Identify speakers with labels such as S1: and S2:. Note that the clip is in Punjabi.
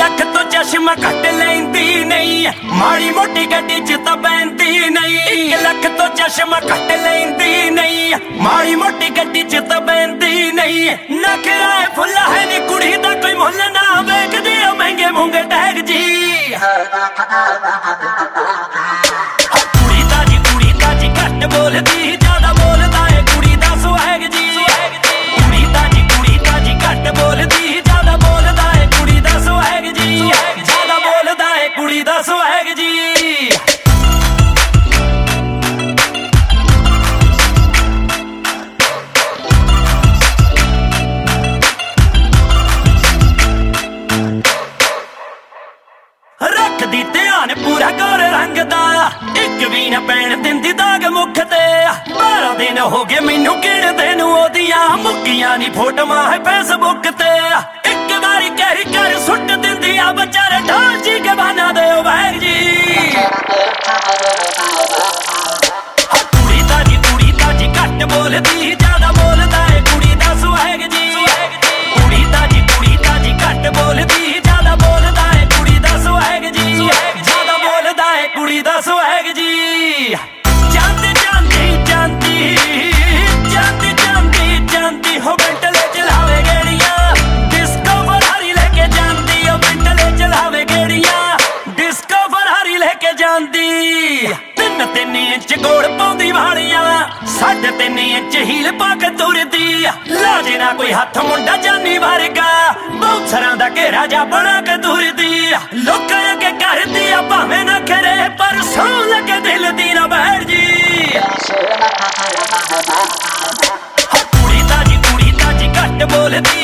S1: ਲੱਖ ਤੋਂ ਚਸ਼ਮਾ ਘੱਟ ਲੈਂਦੀ ਨਹੀਂ, ਮਾੜੀ ਮੋਟੀ ਗੱਡੀ ਚ ਤਾਂ ਬੈਂਦੀ ਨਹੀਂ। 1 ਲੱਖ ਤੋਂ ਚਸ਼ਮਾ ਘੱਟ ਲੈਂਦੀ ਨਹੀਂ, ਮਾੜੀ ਮੋਟੀ ਗੱਡੀ ਚ ਤਾਂ ਬੈਂਦੀ ਨਹੀਂ। ਨਖਰਾ ਫੁੱਲਾ ਹੈ ਨੀ ਕੁੜੀ ਦਾ ਕੋਈ ਮੁੱਲ ਨਾ, ਵੇਖਦੇ ਆ ਮਹਿੰਗੇ ਮੂੰਗੇ ਟੈਗ ਜੀ। ਕੁੜੀ ਤਾਂ ਜੀ ਘੱਟ ਬੋਲਦੀ, ਜ਼ਿਆਦਾ ਬੋਲਦਾ ਏ ਕੁੜੀ ਦਾ ਸੁਹਾਗ ਜੀ। ਕੁੜੀ ਤਾਂ ਜੀ ਘੱਟ ਬੋਲਦੀ, ਜ਼ਿਆਦਾ ਬੋਲਦਾ ਏ ਕੁੜੀ ਦਾ ਸੁਹਾਗ ਜੀ। ਜ਼ਿਆਦਾ ਬੋਲਦਾ ਏ ਕੁੜੀ ਦਾ ਸੁਹਾਗ ਜੀ। ਰੱਖਦੀ ਧਿਆਨ ਪੂਰਾ ਗੋਰ ਰੰਗ ਦਾ, ਇੱਕ ਵੀ ਨਾ ਪੈਣ ਦਿੰਦੀ ਦਾਗ ਮੁੱਖ ਤੇ। 12 ਦਿਨ ਹੋ ਗਏ ਮੈਨੂੰ ਗਿਣਦੇ ਨੂੰ, ਉਹਦੀਆਂ ਮੁੱਕੀਆਂ ਨੀ ਫੋਟੋਆਂ ਹੈ ਫੇਸਬੁੱਕ ਤੇ। ਇੱਕ ਵਾਰੀ ਕਹਿ ਕਰ ਸੁੱਟ ਦਿੰਦੀ ਆ ਵਿਚਾਰੇ ਢਾਲ ਜੀ ਕੇ ਬਹਾਨਾ ਦਿਓ ਵੈਗ ਜੀ। ਕੁੜੀ ਤਾਂ ਜੀ ਘੱਟ ਬੋਲਦੀ, ਜ਼ਿਆਦਾ ਬੋਲਦਾ ਏ ਕੁੜੀ ਦਾ ਸੁਹਾਗ ਜੀ। ਕੁੜੀ ਤਾਂ ਜੀ ਘੱਟ ਬੋਲਦੀ, ਜ਼ਿਆਦਾ ਬੋਲਦਾ ਏ ਕੁੜੀ ਦਾ ਸੁਹਾਗ ਜੀ। ਜ਼ਿਆਦਾ ਬੋਲਦਾ ਏ ਕੁੜੀ ਦਾ ਸੁਹਾਗ ਜੀ। ਜਾਂਦੀ ਹੋ ਬੈਂਟਲੇ ਚਲਾਵੇ ਗੇੜੀਆਂ, ਡਿਸਕੋ ਫਰਾਰੀ ਲੈ ਕੇ ਜਾਂਦੀ। ਉਹ ਬੈਂਟਲੇ ਚਲਾਵੇ ਗੇੜੀਆਂ, ਡਿਸਕੋ ਫਰਾਰੀ ਲੈ ਕੇ ਜਾਂਦੀ। 3 ਇੰਚ ਗੋਲ ਪਾਉਂਦੀ ਵਾਲੀਆਂ, 3.5 ਇੰਚ ਹੀਲ ਪਾ ਕੇ ਤੁਰਦੀ। ਲਾਜੇ ਨਾ ਕੋਈ ਹੱਥ ਮੁੰਡਾ ਜਾਨੀ ਵਰਗਾ, ਬਾਉਂਸਰਾਂ ਦਾ ਘੇਰਾ ਜਾ ਬਣਾ ਕੇ ਤੁਰਦੀ। ਲੋਕਾਂ ਅੱਗੇ ਕਰਦੀ ਆ ਭਾਵੇਂ ਨਾ ਖਰੇ, ਪਰ ਸੌਂ ਲੱਗੇ ਦਿਲ ਦੀ ਨਾ ਬੈਠ ਜੀ। ਕੁੜੀ ਤਾਂ ਜੀ ਘੱਟ ਬੋਲਦੀ,